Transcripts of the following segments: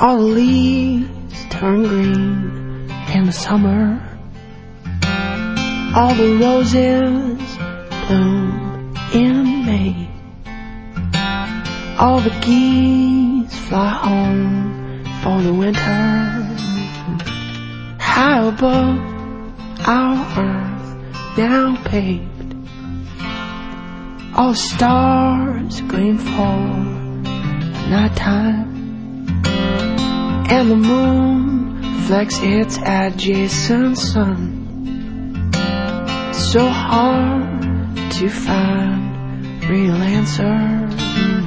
All the leaves turn green in the summer. All the roses bloom in May. All the geese fly home for the winter. High above our earth now paved, all the stars gleam for nighttime, and the moon reflects its adjacent sun. It's so hard to find real answers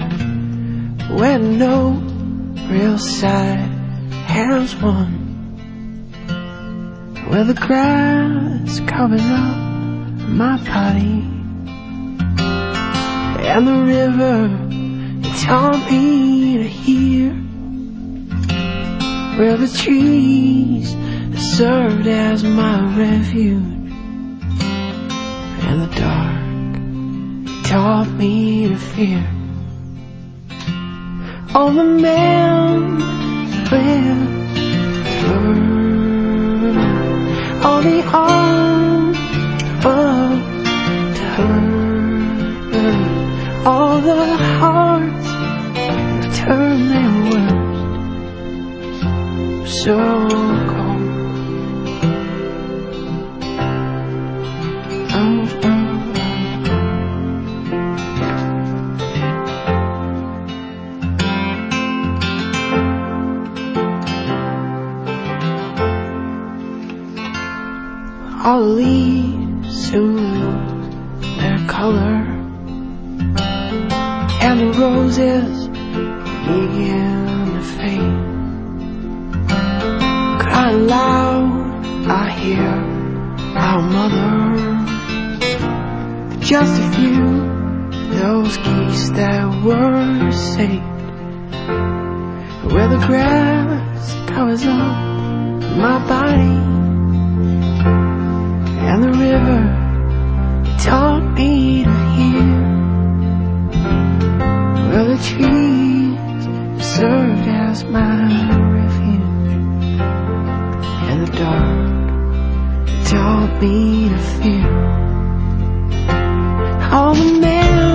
when no real side has won. Where the grass covers up my body, and the river it taught me to hear, where the trees served as my refuge, and the dark taught me to fear. All the men live for, all the arms of her, all the hearts have turned their worst so cold. Oh, oh. All the leaves soon lose their color, and the roses begin to fade. Crying loud, I hear our mother, just a few, those geese that were saved. Where the grass covers up my body, and the river taught me to hear, where the trees served as my refuge, and the dark taught me to fear. All the men